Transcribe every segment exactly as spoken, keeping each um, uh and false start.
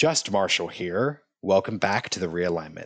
Just Marshall here. Welcome back to the Realignment.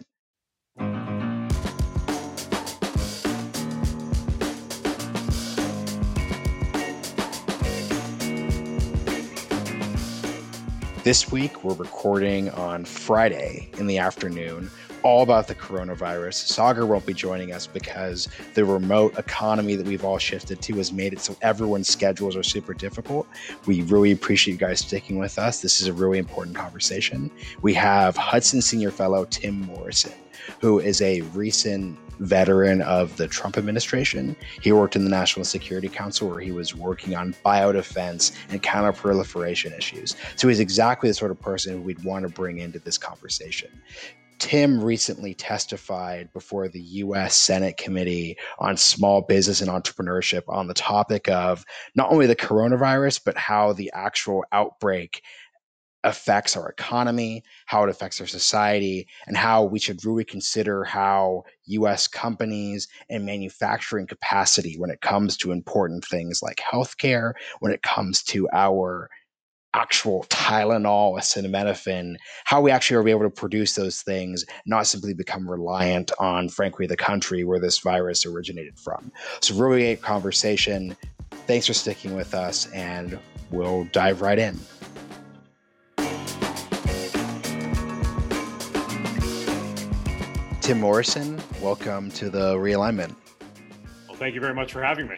This week, we're recording on Friday in the afternoon, all about the coronavirus. Sagar won't be joining us because the remote economy that we've all shifted to has made it so everyone's schedules are super difficult. We really appreciate you guys sticking with us. This is a really important conversation. We have Hudson Senior Fellow Tim Morrison, who is a recent veteran of the Trump administration. He worked in the National Security Council where he was working on biodefense and counterproliferation issues. So he's exactly the sort of person who we'd want to bring into this conversation. Tim recently testified before the U S Senate Committee on Small Business and Entrepreneurship on the topic of not only the coronavirus, but how the actual outbreak affects our economy, how it affects our society, and how we should really consider how U S companies and manufacturing capacity when it comes to important things like healthcare, when it comes to our actual Tylenol, acetaminophen, how we actually are able to produce those things, not simply become reliant on, frankly, the country where this virus originated from. So really great conversation. Thanks for sticking with us, and we'll dive right in. Tim Morrison, welcome to the Realignment. Well, thank you very much for having me.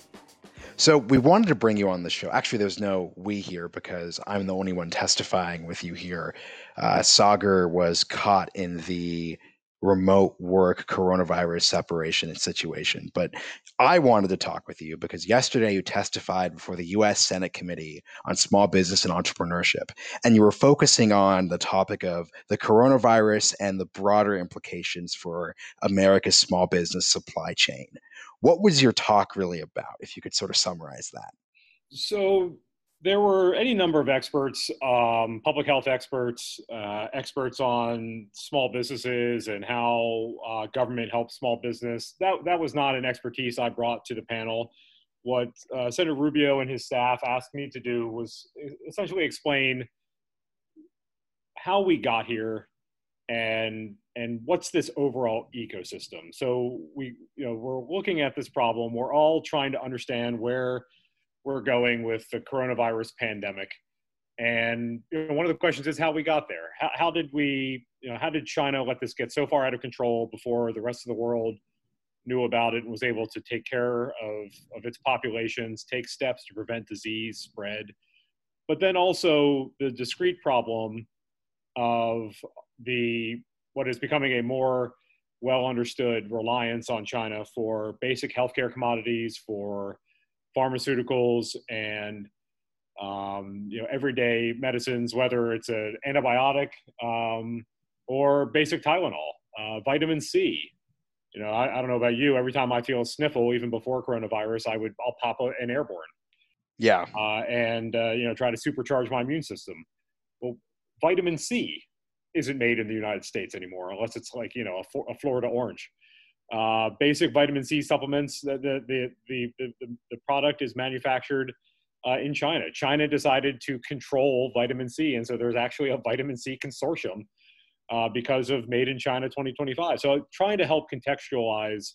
So we wanted to bring you on the show. Actually, there's no we here because I'm the only one testifying with you here. Uh, Sagar was caught in the remote work coronavirus separation situation. But I wanted to talk with you because yesterday you testified before the U S Senate Committee on Small Business and Entrepreneurship, and you were focusing on the topic of the coronavirus and the broader implications for America's small business supply chain. What was your talk really about, if you could sort of summarize that? So there were any number of experts, um, public health experts, uh, experts on small businesses and how uh, government helps small business. That, that was not an expertise I brought to the panel. What uh, Senator Rubio and his staff asked me to do was essentially explain how we got here and and what's this overall ecosystem. So we, you know, we're looking at this problem. We're all trying to understand where we're going with the coronavirus pandemic. And you know, one of the questions is how we got there. How, how did we, you know, how did China let this get so far out of control before the rest of the world knew about it and was able to take care of, of its populations, take steps to prevent disease spread? But then also the discrete problem of the what is becoming a more well understood reliance on China for basic healthcare commodities, for pharmaceuticals, and um, you know, everyday medicines, whether it's an antibiotic um, or basic Tylenol, uh, vitamin C. You know, I, I don't know about you. Every time I feel a sniffle, even before coronavirus, I would I'll pop a, an airborne. Yeah, uh, and uh, you know, try to supercharge my immune system. Well, vitamin C isn't made in the United States anymore, unless it's like, you know, a, a Florida orange. Uh, basic vitamin C supplements, the, the, the, the, the, the product is manufactured uh, in China. China decided to control vitamin C, and so there's actually a vitamin C consortium uh, because of Made in China twenty twenty-five. So trying to help contextualize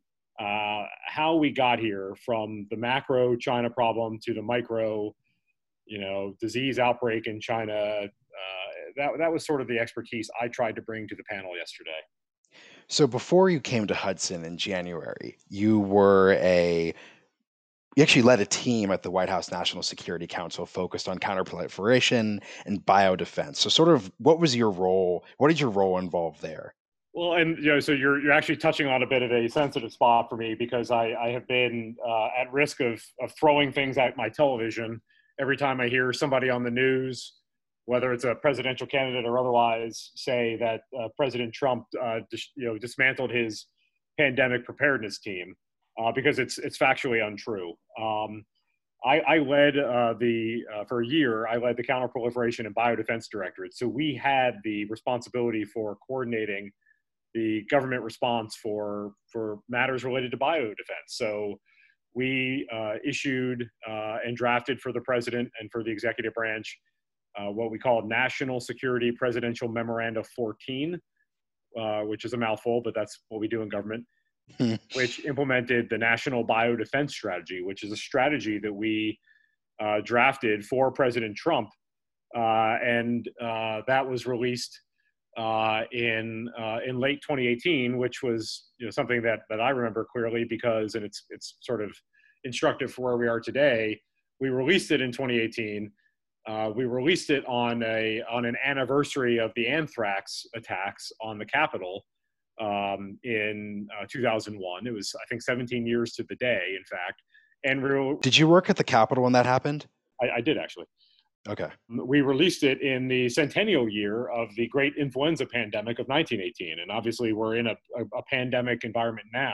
uh, how we got here from the macro China problem to the micro, you know, disease outbreak in China. Uh, that, that was sort of the expertise I tried to bring to the panel yesterday. So before you came to Hudson in January, you were a, you actually led a team at the White House National Security Council focused on counterproliferation and biodefense. So sort of what was your role? What did your role involve there? Well, and you know, so you're you're actually touching on a bit of a sensitive spot for me because I, I have been uh, at risk of of throwing things at my television every time I hear somebody on the news, whether it's a presidential candidate or otherwise, say that uh, President Trump, uh, dis- you know, dismantled his pandemic preparedness team uh, because it's it's factually untrue. Um, I, I led uh, the uh, for a year. I led the Counterproliferation and Biodefense Directorate, so we had the responsibility for coordinating the government response for for matters related to biodefense. So we uh, issued uh, and drafted for the president and for the executive branch uh, what we call National Security Presidential Memoranda fourteen, uh, which is a mouthful, but that's what we do in government, which implemented the National Biodefense Strategy, which is a strategy that we uh, drafted for President Trump. Uh, and uh, that was released uh, in uh, in late twenty eighteen, which was, you know, something that that I remember clearly because, and it's it's sort of instructive for where we are today. We released it in twenty eighteen. Uh, we released it on a on an anniversary of the anthrax attacks on the Capitol um, in uh, two thousand one. It was, I think, seventeen years to the day, in fact. And we were, did you work at the Capitol when that happened? I, I did, actually. Okay. We released it in the centennial year of the great influenza pandemic of nineteen eighteen. And obviously we're in a, a, a pandemic environment now,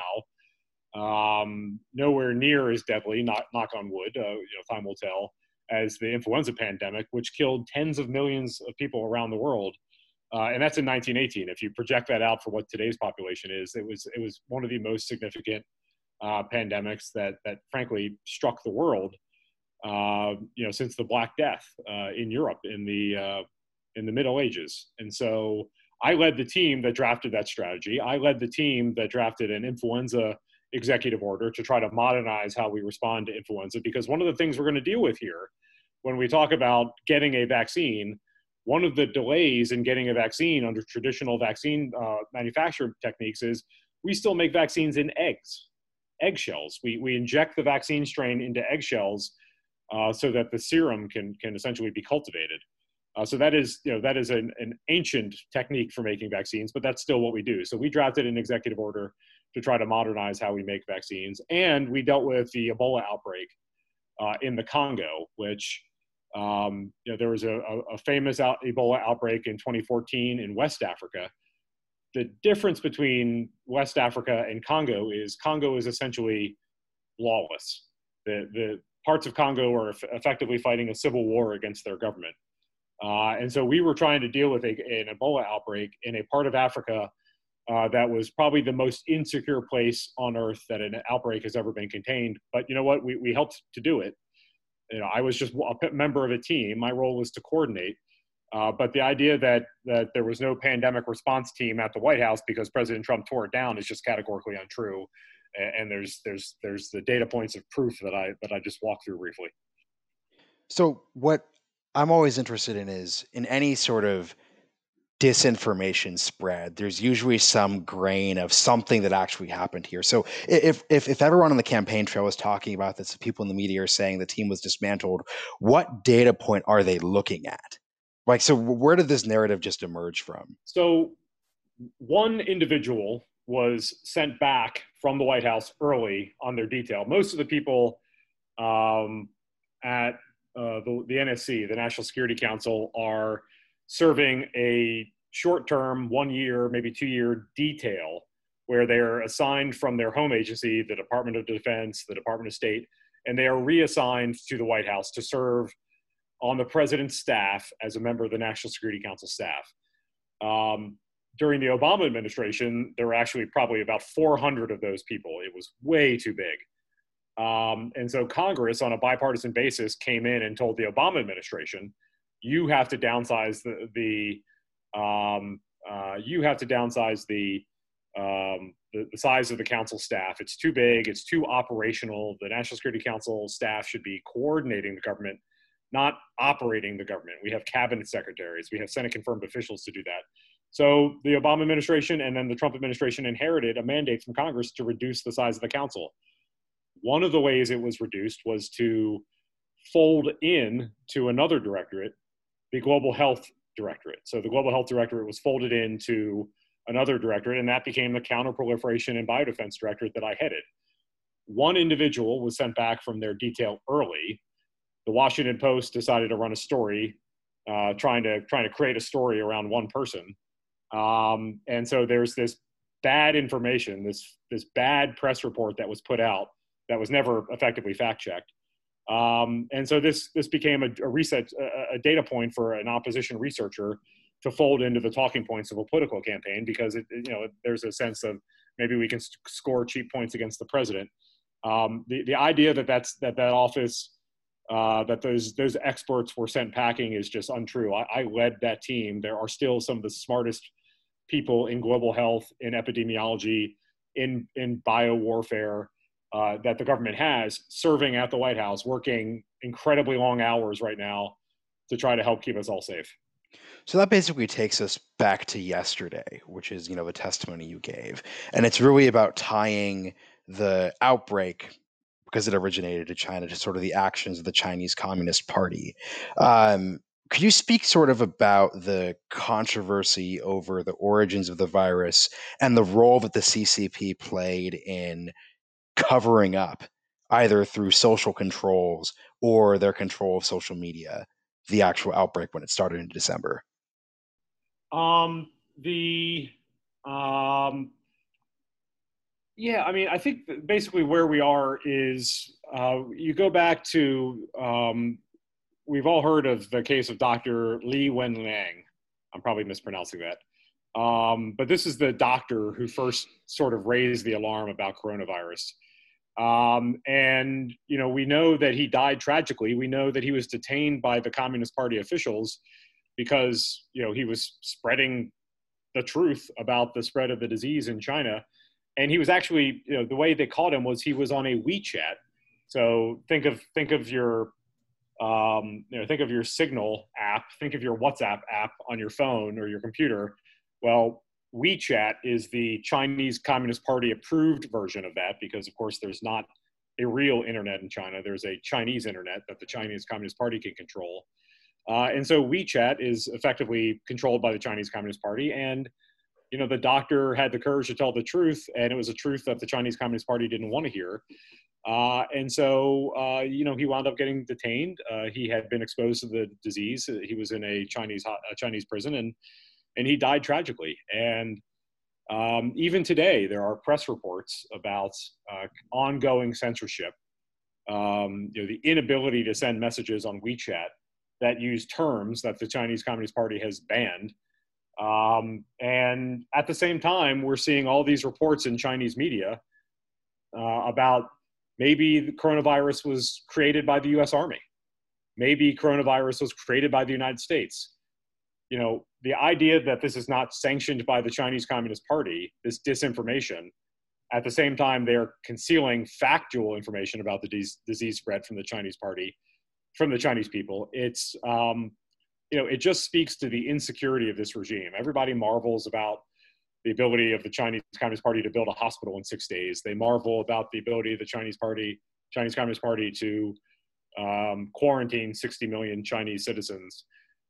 um, nowhere near as deadly, not, knock on wood, uh, you know, time will tell, as the influenza pandemic, which killed tens of millions of people around the world. Uh, and that's in nineteen eighteen. If you project that out for what today's population is, it was, it was one of the most significant uh, pandemics that, that frankly struck the world. Uh, you know, since the Black Death uh, in Europe in the uh, in the Middle Ages. And so I led the team that drafted that strategy. I led the team that drafted an influenza executive order to try to modernize how we respond to influenza, because one of the things we're going to deal with here when we talk about getting a vaccine, one of the delays in getting a vaccine under traditional vaccine uh, manufacturing techniques is we still make vaccines in eggs, eggshells. We, we inject the vaccine strain into eggshells Uh, so that the serum can can essentially be cultivated. Uh, so that is, you know, that is an, an ancient technique for making vaccines, but that's still what we do. So we drafted an executive order to try to modernize how we make vaccines, and we dealt with the Ebola outbreak uh, in the Congo, which um, you know, there was a, a famous out, Ebola outbreak in twenty fourteen in West Africa. The difference between West Africa and Congo is Congo is essentially lawless. The the parts of Congo are effectively fighting a civil war against their government. Uh, and so we were trying to deal with a, an Ebola outbreak in a part of Africa uh, that was probably the most insecure place on earth that an outbreak has ever been contained. But you know what? We, we helped to do it. You know, I was just a member of a team. My role was to coordinate. Uh, but the idea that, that there was no pandemic response team at the White House because President Trump tore it down is just categorically untrue. And there's there's there's the data points of proof that I that I just walked through briefly. So what I'm always interested in is in any sort of disinformation spread, there's usually some grain of something that actually happened here. So if if if everyone on the campaign trail is talking about this, people in the media are saying the team was dismantled, what data point are they looking at? Like, so where did this narrative just emerge from? So one individual was sent back from the White House early on their detail. Most of the people um, at uh, the, the N S C, the National Security Council, are serving a short-term, one-year, maybe two-year detail where they're assigned from their home agency, the Department of Defense, the Department of State, and they are reassigned to the White House to serve on the president's staff as a member of the National Security Council staff. Um, During the Obama administration, there were actually probably about four hundred of those people. It was way too big. Um, and so Congress, on a bipartisan basis, came in and told the Obama administration, you have to downsize the, the um, uh, you have to downsize the, um, the, the size of the council staff. It's too big. It's too operational. The National Security Council staff should be coordinating the government, not operating the government. We have cabinet secretaries. We have Senate confirmed officials to do that. So the Obama administration and then the Trump administration inherited a mandate from Congress to reduce the size of the council. One of the ways it was reduced was to fold in to another directorate, the Global Health Directorate. So the Global Health Directorate was folded into another directorate, and that became the Counterproliferation and Biodefense Directorate that I headed. One individual was sent back from their detail early. The Washington Post decided to run a story, uh, trying to trying to create a story around one person. Um, and so there's this bad information, this this bad press report that was put out that was never effectively fact-checked. Um, and so this this became a, a reset, a, a data point for an opposition researcher to fold into the talking points of a political campaign, because it, you know, there's a sense of maybe we can score cheap points against the president. Um, the the idea that that's that that office uh, that those those experts were sent packing is just untrue. I, I led that team. There are still some of the smartest people in global health, in epidemiology, in in bio warfare uh, that the government has serving at the White House, working incredibly long hours right now to try to help keep us all safe. So that basically takes us back to yesterday, which is, you know, the testimony you gave. And it's really about tying the outbreak, because it originated in China, to sort of the actions of the Chinese Communist Party. Um, could you speak sort of about the controversy over the origins of the virus and the role that the C C P played in covering up, either through social controls or their control of social media, the actual outbreak when it started in December? Um, the um, yeah, I mean, I think basically where we are is uh, you go back to um, we've all heard of the case of Doctor Li Wenliang. I'm probably mispronouncing that. Um, but this is the doctor who first sort of raised the alarm about coronavirus. Um, and, you know, we know that he died tragically. We know that he was detained by the Communist Party officials because, you know, he was spreading the truth about the spread of the disease in China. And he was actually, you know, the way they caught him was he was on a WeChat. So think of, think of your, um, you know, think of your Signal app, think of your WhatsApp app on your phone or your computer. Well, WeChat is the Chinese Communist Party approved version of that because, of course, there's not a real internet in China. There's a Chinese internet that the Chinese Communist Party can control. Uh, and so WeChat is effectively controlled by the Chinese Communist Party. And, you know, the doctor had the courage to tell the truth, and it was a truth that the Chinese Communist Party didn't want to hear. Uh, and so, uh, you know, he wound up getting detained. Uh, he had been exposed to the disease. He was in a Chinese a Chinese prison, and and he died tragically. And um, even today, there are press reports about uh, ongoing censorship, um, you know, the inability to send messages on WeChat that use terms that the Chinese Communist Party has banned. Um, and at the same time, we're seeing all these reports in Chinese media uh, about maybe the coronavirus was created by the U S Army. Maybe coronavirus was created by the United States. You know, the idea that this is not sanctioned by the Chinese Communist Party, this disinformation, at the same time, they're concealing factual information about the disease, disease spread from the Chinese party, from the Chinese people. It's, um, you know, it just speaks to the insecurity of this regime. Everybody marvels about the ability of the Chinese Communist Party to build a hospital in six days. They marvel about the ability of the Chinese Party, Chinese Communist Party to um, quarantine sixty million Chinese citizens.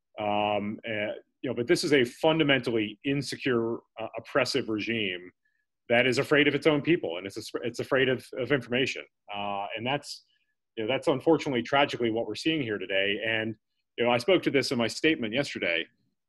Um, and, you know, but this is a fundamentally insecure, uh, oppressive regime that is afraid of its own people, and it's a, it's afraid of, of information, uh, and that's you know that's unfortunately tragically what we're seeing here today. And you know, I spoke to this in my statement yesterday.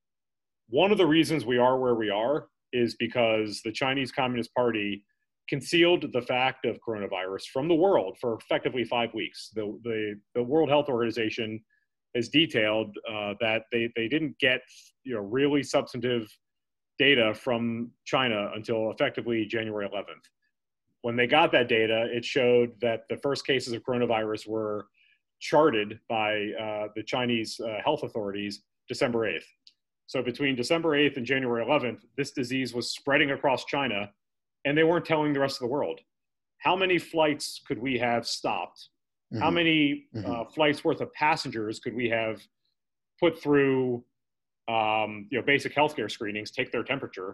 One of the reasons we are where we are is because the Chinese Communist Party concealed the fact of coronavirus from the world for effectively five weeks. The the, the World Health Organization has detailed uh, that they, they didn't get you know really substantive data from China until effectively January eleventh. When they got that data, it showed that the first cases of coronavirus were charted by uh, the Chinese uh, health authorities December eighth. So between December eighth and January eleventh, this disease was spreading across China, and they weren't telling the rest of the world. How many flights could we have stopped? Mm-hmm. How many mm-hmm. uh, flights worth of passengers could we have put through um, you know, basic healthcare screenings, take their temperature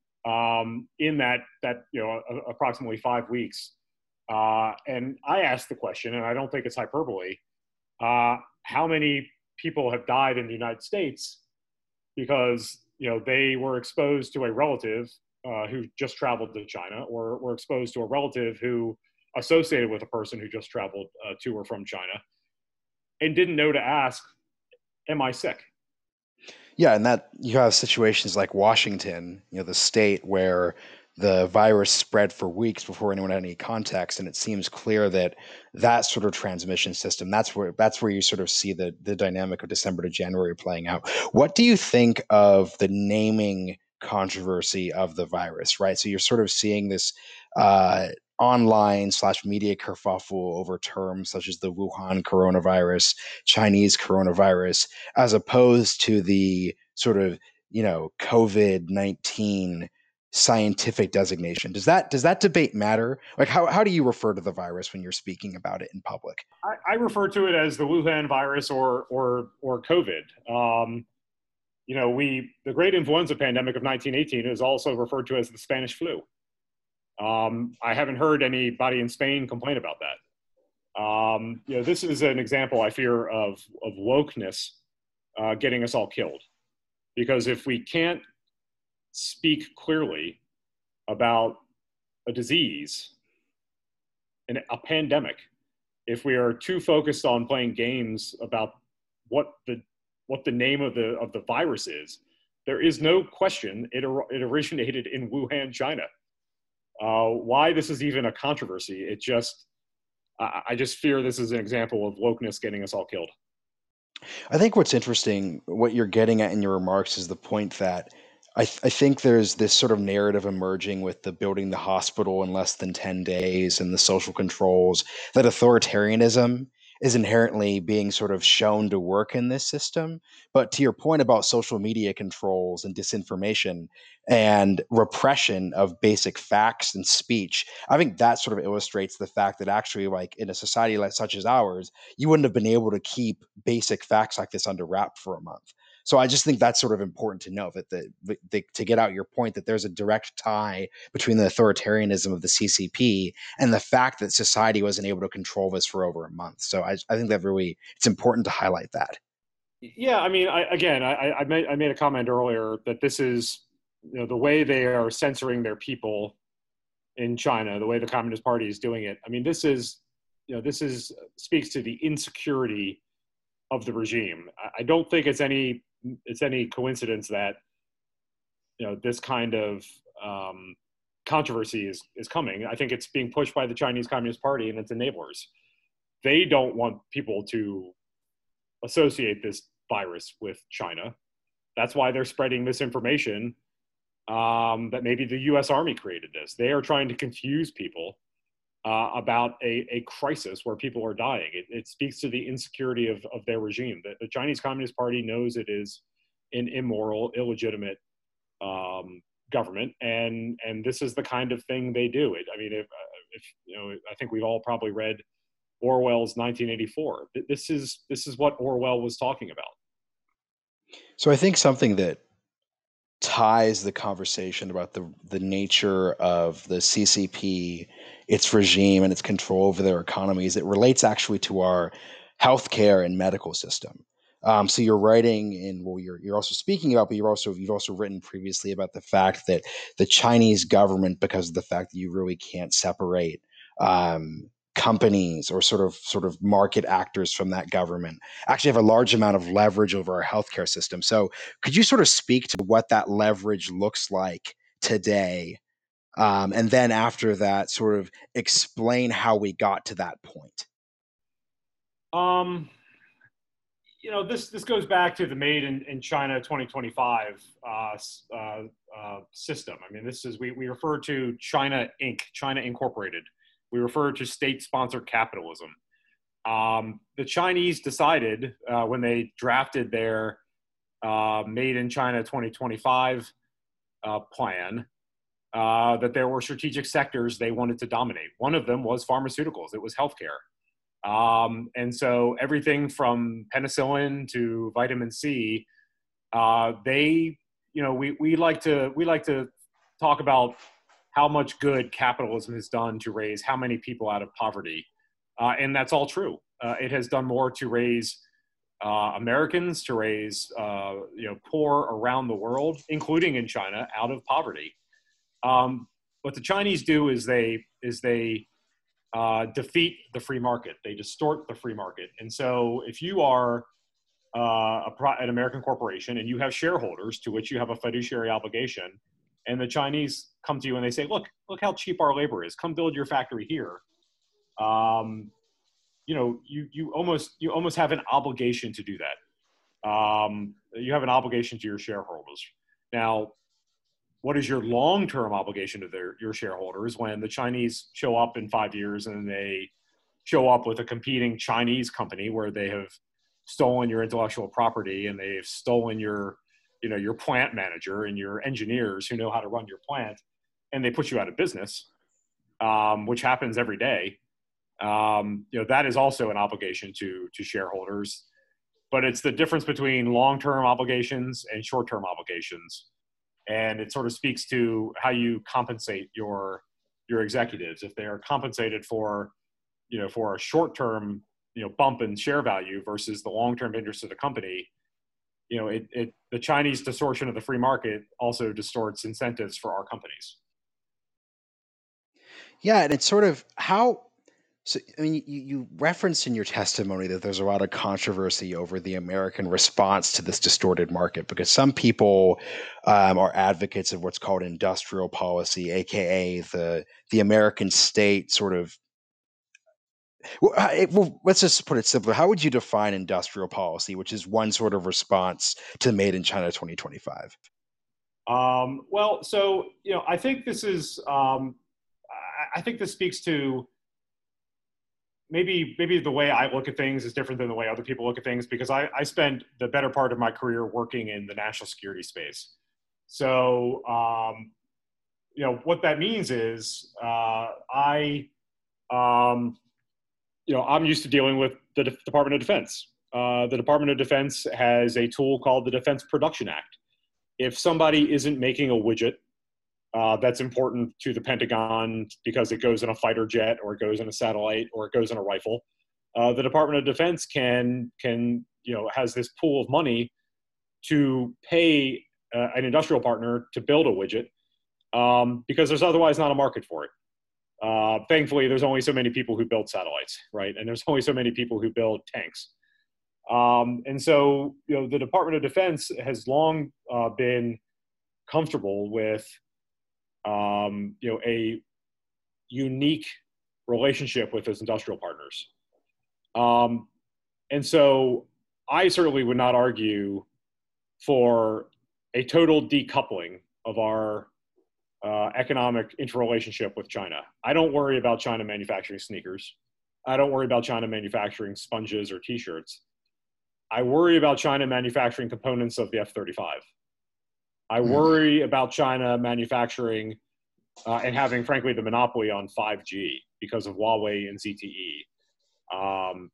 um, in that, that you know, a, approximately five weeks? Uh, and I asked the question, and I don't think it's hyperbole, uh, how many people have died in the United States because you know they were exposed to a relative uh, who just traveled to China, or were exposed to a relative who associated with a person who just traveled uh, to or from China, and didn't know to ask, am I sick? Yeah, and that you have situations like Washington, you know, the state where the virus spread for weeks before anyone had any context, and it seems clear that that sort of transmission system, that's where that's where you sort of see the the dynamic of December to January playing out. What do you think of the naming controversy of the virus, right? So you're sort of seeing this uh, online slash media kerfuffle over terms such as the Wuhan coronavirus, Chinese coronavirus, as opposed to the sort of, you know, COVID nineteen scientific designation. Does that does that debate matter? Like, how, how do you refer to the virus when you're speaking about it in public? I, I refer to it as the Wuhan virus or or or COVID. Um, you know, we the great influenza pandemic of nineteen eighteen is also referred to as the Spanish flu. Um, I haven't heard anybody in Spain complain about that. Um, you know, this is an example, I fear, of of wokeness uh, getting us all killed. Because if we can't speak clearly about a disease, and a pandemic, if we are too focused on playing games about what the what the name of the of the virus is, there is no question it, it originated in Wuhan, China. Uh, why this is even a controversy, it just, I, I just fear this is an example of wokeness getting us all killed. I think what's interesting, what you're getting at in your remarks, is the point that I, th- I think there's this sort of narrative emerging with the building the hospital in less than ten days and the social controls, that authoritarianism is inherently being sort of shown to work in this system. But to your point about social media controls and disinformation and repression of basic facts and speech, I think that sort of illustrates the fact that actually, like in a society like such as ours, you wouldn't have been able to keep basic facts like this under wrap for a month. So I just think that's sort of important to know, that the, the to get out your point that there's a direct tie between the authoritarianism of the C C P and the fact that society wasn't able to control this for over a month. So I, I think that really, it's important to highlight that. Yeah, I mean, I, again, I, I made I made a comment earlier that this is, you know, the way they are censoring their people in China, the way the Communist Party is doing it. I mean, this is, you know, this is speaks to the insecurity of the regime. I, I don't think it's any it's any coincidence that, you know, this kind of um, controversy is is coming. I think it's being pushed by the Chinese Communist Party and its enablers. They don't want people to associate this virus with China. That's why they're spreading misinformation um, that maybe the U S Army created this. They are trying to confuse people uh, about a, a crisis where people are dying. It, it speaks to the insecurity of, of their regime. The, the Chinese Communist Party knows it is an immoral, illegitimate um, government, and and this is the kind of thing they do. It. I mean, if, if you know, I think we've all probably read Orwell's nineteen eighty-four. This is this is what Orwell was talking about. So I think something that ties the conversation about the the nature of the C C P, its regime, and its control over their economies, it relates actually to our healthcare and medical system. Um, so you're writing in, well, you're you're also speaking about, but you're also you've also written previously about the fact that the Chinese government, because of the fact that you really can't separate um, companies or sort of sort of market actors from that government, actually have a large amount of leverage over our healthcare system. So could you sort of speak to what that leverage looks like today? Um, and then after that, sort of explain how we got to that point. Um, you know, this this goes back to the Made in, in China twenty twenty-five uh, uh, uh, system. I mean, this is, we, we refer to China Incorporated, China Incorporated. We refer to state-sponsored capitalism. Um, the Chinese decided uh, when they drafted their uh, Made in China twenty twenty-five uh, plan uh, that there were strategic sectors they wanted to dominate. One of them was pharmaceuticals. It was healthcare. Um, and so everything from penicillin to vitamin C, uh, they, you know, we, we like to, we like to talk about how much good capitalism has done to raise how many people out of poverty. Uh, and that's all true. Uh, it has done more to raise uh, Americans, to raise, uh, you know, poor around the world, including in China, out of poverty. Um, what the Chinese do is they, is they, Uh, defeat the free market. They distort the free market. And so if you are uh, a pro- an American corporation and you have shareholders to which you have a fiduciary obligation, and the Chinese come to you and they say, look, look how cheap our labor is. Come build your factory here. Um, you know, you, you almost, you almost have an obligation to do that. Um, you have an obligation to your shareholders. Now, what is your long-term obligation to their, your shareholders when the Chinese show up in five years and they show up with a competing Chinese company where they have stolen your intellectual property and they've stolen your, you know, your plant manager and your engineers who know how to run your plant, and they put you out of business, um, which happens every day. Um, you know, that is also an obligation to, to shareholders, but it's the difference between long-term obligations and short-term obligations. And it sort of speaks to how you compensate your, your executives. If they are compensated for, you know, for a short-term, you know, bump in share value versus the long-term interest of the company, you know, it, it, the Chinese distortion of the free market also distorts incentives for our companies. Yeah, and it's sort of how. So, I mean, you, you referenced in your testimony that there's a lot of controversy over the American response to this distorted market because some people um, are advocates of what's called industrial policy, aka the the American state sort of. Well, I- well, let's just put it simply. How would you define industrial policy, which is one sort of response to Made in China twenty twenty-five? Um, well, so, you know, I think this is, um, I, I think this speaks to maybe maybe the way I look at things is different than the way other people look at things, because I, I spent the better part of my career working in the national security space. So, um, you know, what that means is uh, I, um, you know, I'm used to dealing with the De- Department of Defense. Uh, the Department of Defense has a tool called the Defense Production Act. If somebody isn't making a widget Uh, that's important to the Pentagon because it goes in a fighter jet or it goes in a satellite or it goes in a rifle, Uh, the Department of Defense can, can you know, has this pool of money to pay uh, an industrial partner to build a widget um, because there's otherwise not a market for it. Uh, thankfully, there's only so many people who build satellites, right? And there's only so many people who build tanks. Um, and so, you know, the Department of Defense has long uh, been comfortable with Um, you know, a unique relationship with its industrial partners. Um, and so I certainly would not argue for a total decoupling of our uh, economic interrelationship with China. I don't worry about China manufacturing sneakers. I don't worry about China manufacturing sponges or t-shirts. I worry about China manufacturing components of the F thirty-five. I worry about China manufacturing uh, and having, frankly, the monopoly on five G because of Huawei and Z T E. Um,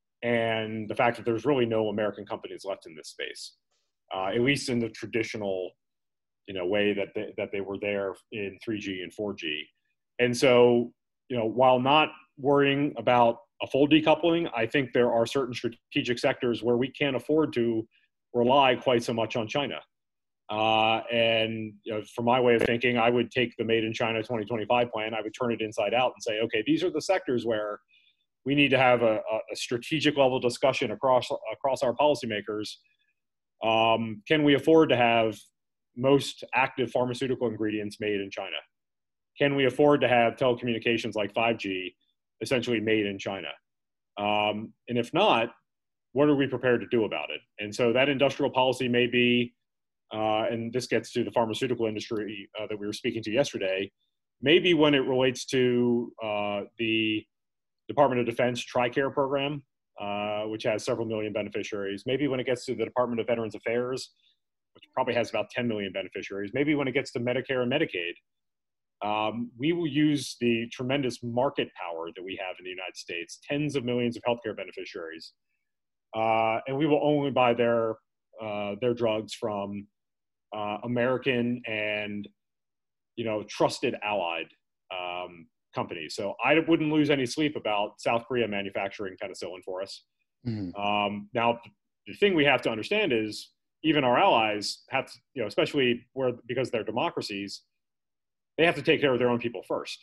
and the fact that there's really no American companies left in this space, uh, at least in the traditional, you know, way that they, that they were there in three G and four G. And so, you know, while not worrying about a full decoupling, I think there are certain strategic sectors where we can't afford to rely quite so much on China. Uh, and you know, from my way of thinking, I would take the Made in China twenty twenty-five plan, I would turn it inside out and say, okay, these are the sectors where we need to have a, a strategic level discussion across across our policymakers. Um, can we afford to have most active pharmaceutical ingredients made in China? Can we afford to have telecommunications like five G essentially made in China? Um, and if not, what are we prepared to do about it? And so that industrial policy may be, uh, and this gets to the pharmaceutical industry uh, that we were speaking to yesterday, maybe when it relates to uh, the Department of Defense TRICARE program, uh, which has several million beneficiaries, maybe when it gets to the Department of Veterans Affairs, which probably has about ten million beneficiaries, maybe when it gets to Medicare and Medicaid, um, we will use the tremendous market power that we have in the United States, tens of millions of healthcare beneficiaries, uh, and we will only buy their, uh, their drugs from uh, American and, you know, trusted allied um, companies. So I wouldn't lose any sleep about South Korea manufacturing penicillin for us. Mm-hmm. Um, now, the thing we have to understand is even our allies have to, you know, especially where, because they're democracies, they have to take care of their own people first.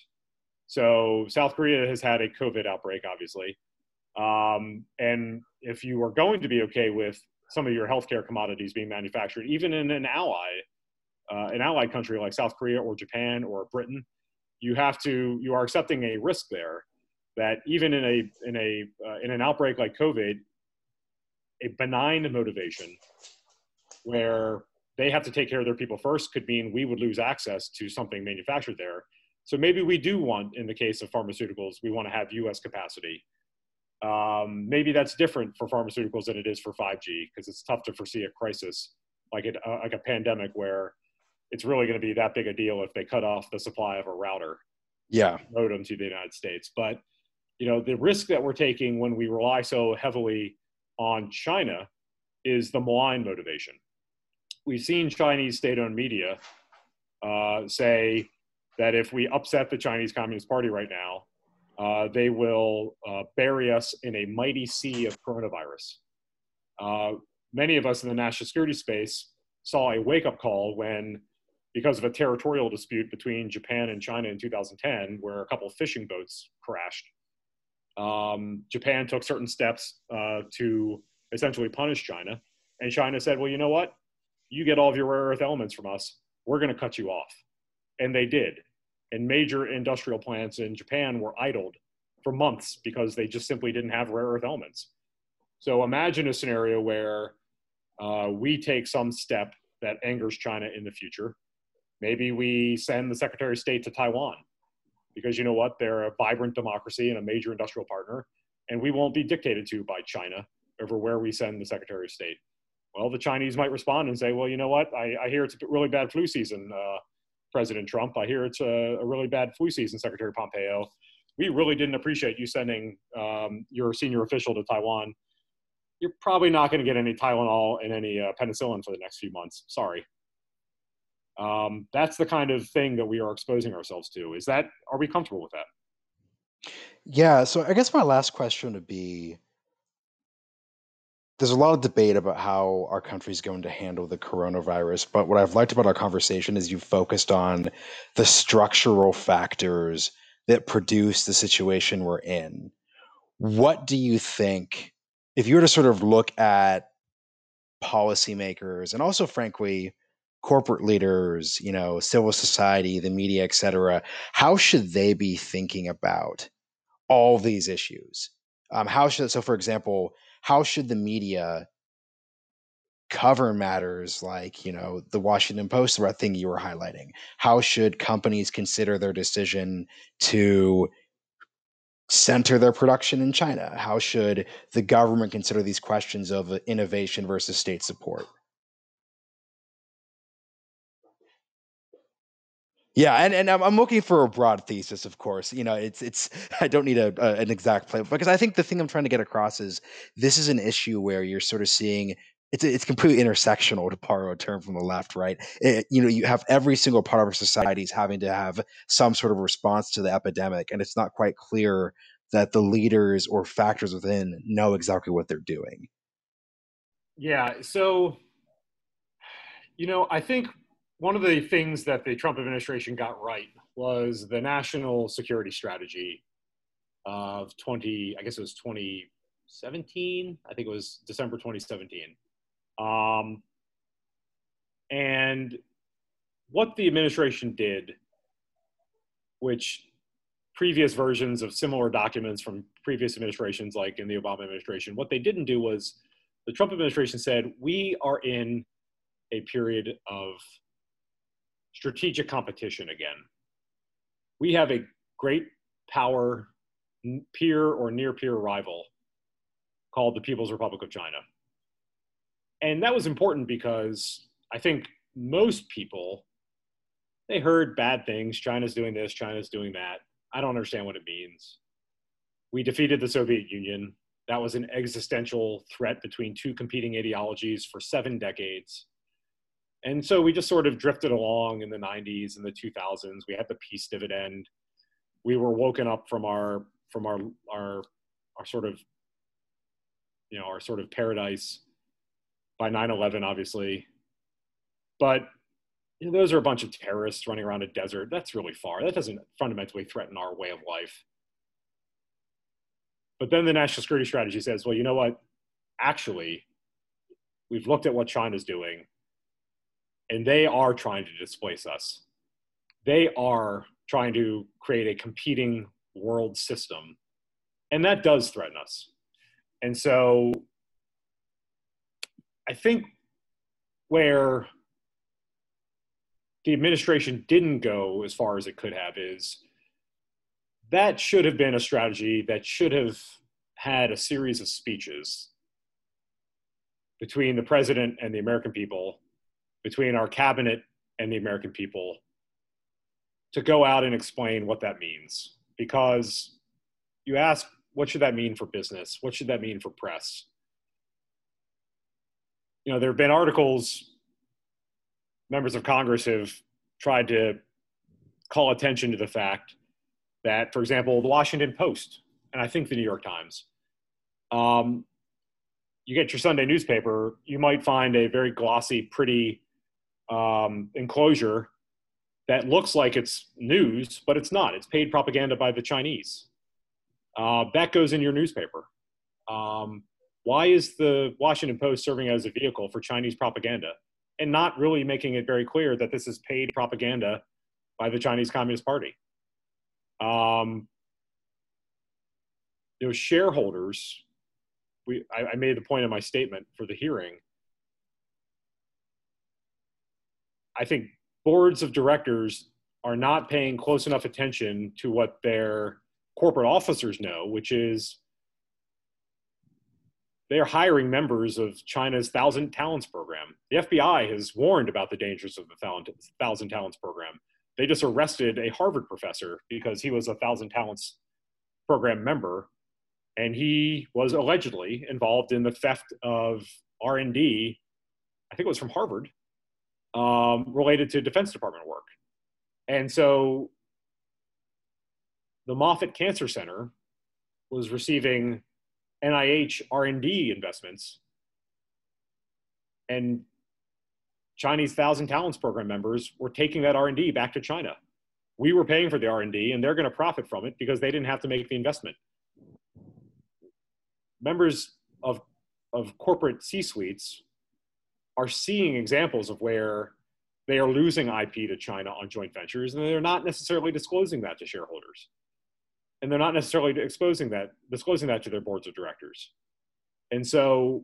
So South Korea has had a COVID outbreak, obviously. Um, and if you are going to be okay with some of your healthcare commodities being manufactured, even in an ally, uh, an allied country like South Korea or Japan or Britain, you have to, you are accepting a risk there that even in a, in a, uh, in an outbreak like COVID, a benign motivation where they have to take care of their people first could mean we would lose access to something manufactured there. So maybe we do want, in the case of pharmaceuticals, we want to have U S capacity. Um, maybe that's different for pharmaceuticals than it is for five G, because it's tough to foresee a crisis like, it, uh, like a pandemic where it's really going to be that big a deal if they cut off the supply of a router, yeah, modem to the United States. But you know, the risk that we're taking when we rely so heavily on China is the malign motivation. We've seen Chinese state-owned media uh, say that if we upset the Chinese Communist Party right now, uh, they will uh, bury us in a mighty sea of coronavirus. Uh, many of us in the national security space saw a wake-up call when, because of a territorial dispute between Japan and China in two thousand ten, where a couple of fishing boats crashed, um, Japan took certain steps uh, to essentially punish China. And China said, well, you know what? You get all of your rare earth elements from us. We're going to cut you off. And they did. And major industrial plants in Japan were idled for months because they just simply didn't have rare earth elements. So imagine a scenario where uh, we take some step that angers China in the future. Maybe we send the Secretary of State to Taiwan, because you know what? They're a vibrant democracy and a major industrial partner, and we won't be dictated to by China over where we send the Secretary of State. Well, the Chinese might respond and say, well, you know what? I, I hear it's a really bad flu season, uh, President Trump. I hear it's a, a really bad flu season, Secretary Pompeo. We really didn't appreciate you sending um, your senior official to Taiwan. You're probably not going to get any Tylenol and any uh, penicillin for the next few months. Sorry. Um, that's the kind of thing that we are exposing ourselves to. Is that, are we comfortable with that? Yeah. So I guess my last question would be, there's a lot of debate about how our country is going to handle the coronavirus, but what I've liked about our conversation is you've focused on the structural factors that produce the situation we're in. What do you think, if you were to sort of look at policymakers and also, frankly, corporate leaders, you know, civil society, the media, et cetera, how should they be thinking about all these issues? Um, how should, so for example, how should the media cover matters like, you know, the Washington Post thing you were highlighting? How should companies consider their decision to center their production in China? How should the government consider these questions of innovation versus state support? Yeah, and, and I'm, I'm looking for a broad thesis, of course. You know, it's it's I don't need a, a an exact play, because I think the thing I'm trying to get across is this is an issue where you're sort of seeing it's it's completely intersectional, to borrow a term from the left, right? It, you know, you have every single part of our societies having to have some sort of response to the epidemic, and it's not quite clear that the leaders or factors within know exactly what they're doing. Yeah. So, you know, I think one of the things that the Trump administration got right was the national security strategy of twenty, I guess it was twenty seventeen. I think it was December twenty seventeen. Um, and what the administration did, which previous versions of similar documents from previous administrations, like in the Obama administration, what they didn't do was the Trump administration said, we are in a period of strategic competition again. We have a great power peer or near peer rival called the People's Republic of China. And that was important because I think most people, they heard bad things. China's doing this, China's doing that. I don't understand what it means. We defeated the Soviet Union. That was an existential threat between two competing ideologies for seven decades. And so we just sort of drifted along in the nineties and the two thousands. We had the peace dividend. We were woken up from our from our our our sort of, you know, our sort of paradise by nine eleven, obviously. But you know, those are a bunch of terrorists running around a desert. That's really far. That doesn't fundamentally threaten our way of life. But then the national security strategy says, well, you know what? Actually, we've looked at what China's doing, and they are trying to displace us. They are trying to create a competing world system, and that does threaten us. And so I think where the administration didn't go as far as it could have is that should have been a strategy that should have had a series of speeches between the president and the American people, between our cabinet and the American people, to go out and explain what that means. Because you ask, what should that mean for business? What should that mean for press? You know, there have been articles, members of Congress have tried to call attention to the fact that, for example, the Washington Post, and I think the New York Times, um, you get your Sunday newspaper, you might find a very glossy, pretty um, enclosure that looks like it's news, but it's not. It's paid propaganda by the Chinese. Uh, that goes in your newspaper. Um, why is the Washington Post serving as a vehicle for Chinese propaganda and not really making it very clear that this is paid propaganda by the Chinese Communist Party? Um, you know, shareholders, we, I, I made the point in my statement for the hearing. I think boards of directors are not paying close enough attention to what their corporate officers know, which is they're hiring members of China's Thousand Talents program. The F B I has warned about the dangers of the Thousand Talents program. They just arrested a Harvard professor because he was a Thousand Talents program member, and he was allegedly involved in the theft of R and D, I think it was from Harvard, um, related to Defense Department work. And so the Moffitt Cancer Center was receiving N I H R and D investments, and Chinese Thousand Talents program members were taking that R and D back to China. We were paying for the R and D, and they're going to profit from it because they didn't have to make the investment. Members of, of corporate C-suites are seeing examples of where they are losing I P to China on joint ventures, and they're not necessarily disclosing that to shareholders. And they're not necessarily exposing that, disclosing that to their boards of directors. And so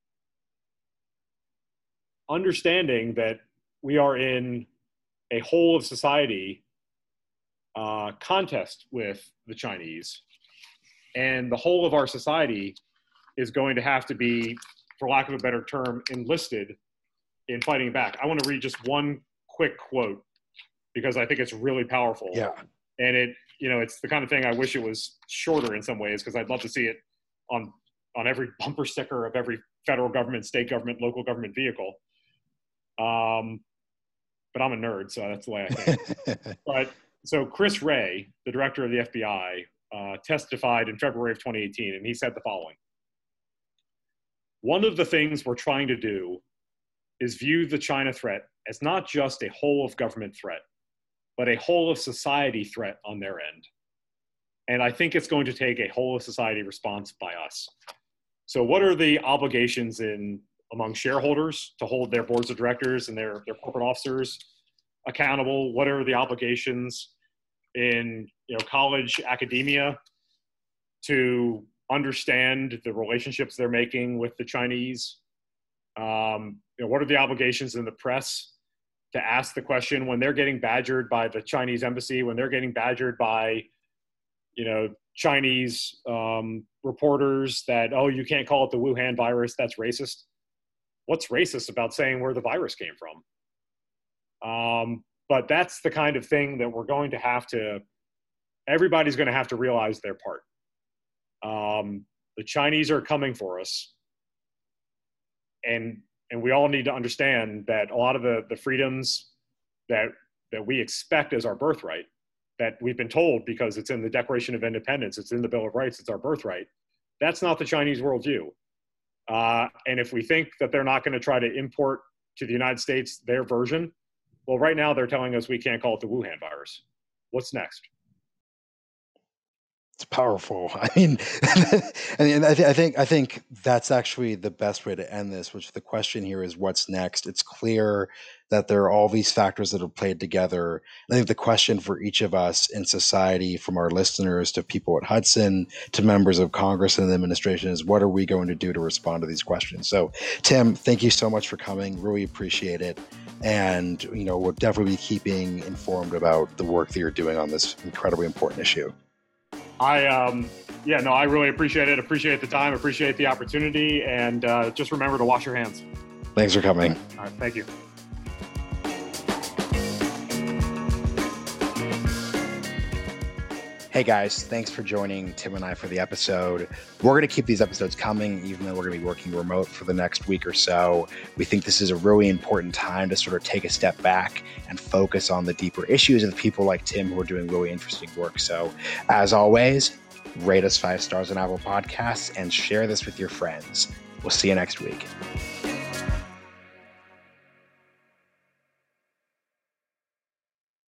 understanding that we are in a whole of society uh, contest with the Chinese, and the whole of our society is going to have to be, for lack of a better term, enlisted in fighting back. I want to read just one quick quote because I think it's really powerful. Yeah. And it, you know, it's the kind of thing I wish it was shorter in some ways, because I'd love to see it on, on every bumper sticker of every federal government, state government, local government vehicle. Um, but I'm a nerd, so that's the way I think. But so Chris Wray, the director of the F B I, uh, testified in February of twenty eighteen, and he said the following: "One of the things we're trying to do is view the China threat as not just a whole of government threat, but a whole of society threat on their end. And I think it's going to take a whole of society response by us." So what are the obligations in among shareholders to hold their boards of directors and their, their corporate officers accountable? What are the obligations in, you know, college academia to understand the relationships they're making with the Chinese? Um, you know, what are the obligations in the press to ask the question when they're getting badgered by the Chinese embassy, when they're getting badgered by, you know, Chinese um, reporters that, oh, you can't call it the Wuhan virus, that's racist. What's racist about saying where the virus came from? Um, but that's the kind of thing that we're going to have to, everybody's going to have to realize their part. Um, the Chinese are coming for us. And, and we all need to understand that a lot of the, the freedoms that, that we expect as our birthright, that we've been told because it's in the Declaration of Independence, it's in the Bill of Rights, it's our birthright, that's not the Chinese worldview. Uh, and if we think that they're not going to try to import to the United States their version, well, right now they're telling us we can't call it the Wuhan virus. What's next? It's powerful. I mean, and I, th- I think I think that's actually the best way to end this. Which the question here is, what's next? It's clear that there are all these factors that have played together. I think the question for each of us in society, from our listeners to people at Hudson to members of Congress and the administration, is what are we going to do to respond to these questions? So, Tim, thank you so much for coming. Really appreciate it. And you know, we'll definitely be keeping informed about the work that you're doing on this incredibly important issue. I, um, yeah, no, I really appreciate it. Appreciate the time, appreciate the opportunity, and uh, just remember to wash your hands. Thanks for coming. All right, thank you. Hey guys, thanks for joining Tim and I for the episode. We're going to keep these episodes coming, even though we're going to be working remote for the next week or so. We think this is a really important time to sort of take a step back and focus on the deeper issues of people like Tim who are doing really interesting work. So as always, rate us five stars on Apple Podcasts and share this with your friends. We'll see you next week.